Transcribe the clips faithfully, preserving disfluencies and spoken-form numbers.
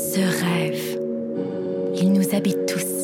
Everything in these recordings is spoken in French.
Ce rêve, il nous habite tous.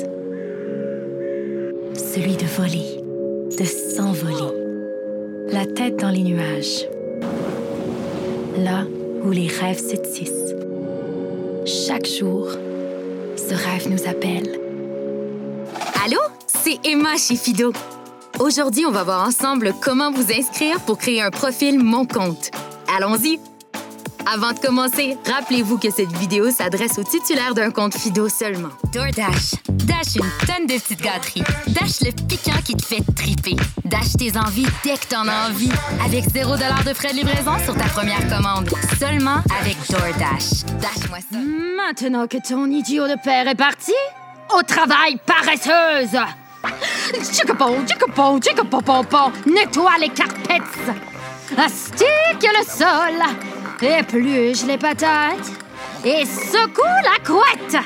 Celui de voler, de s'envoler, la tête dans les nuages. Là où les rêves se tissent. Chaque jour, ce rêve nous appelle. Allô? C'est Emma chez Fido. Aujourd'hui, on va voir ensemble comment vous inscrire pour créer un profil Mon Compte. Allons-y! Avant de commencer, rappelez-vous que cette vidéo s'adresse aux titulaires d'un compte Fido seulement. DoorDash. Dash une tonne de petites gâteries. Dash le piquant qui te fait triper. Dash tes envies dès que t'en as envie. Avec zéro dollar de frais de livraison sur ta première commande. Seulement avec DoorDash. Dash-moi ça. Maintenant que ton idiot de père est parti, au travail, paresseuse! Tchicapo, tchicapo, tchicapo-po-po, nettoie les carpets, astique le sol, épluche les patates et secoue la couette!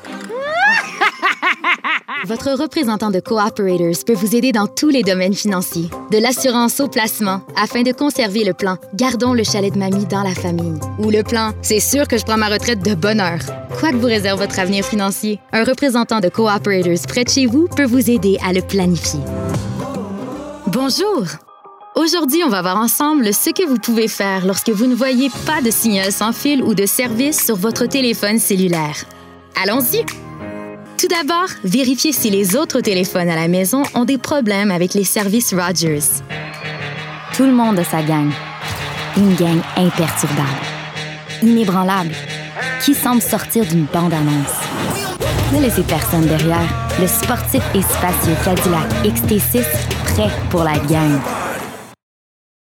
Votre représentant de Cooperators peut vous aider dans tous les domaines financiers. De l'assurance au placement, afin de conserver le plan « Gardons le chalet de mamie dans la famille ». Ou le plan « C'est sûr que je prends ma retraite de bonne heure ». Quoi que vous réserve votre avenir financier, un représentant de Cooperators près de chez vous peut vous aider à le planifier. Bonjour! Aujourd'hui, on va voir ensemble ce que vous pouvez faire lorsque vous ne voyez pas de signal sans fil ou de service sur votre téléphone cellulaire. Allons-y! Tout d'abord, vérifiez si les autres téléphones à la maison ont des problèmes avec les services Rogers. Tout le monde a sa gang. Une gang imperturbable, inébranlable, qui semble sortir d'une bande-annonce. Ne laissez personne derrière. Le sportif et spacieux Cadillac X T six, prêt pour la gang.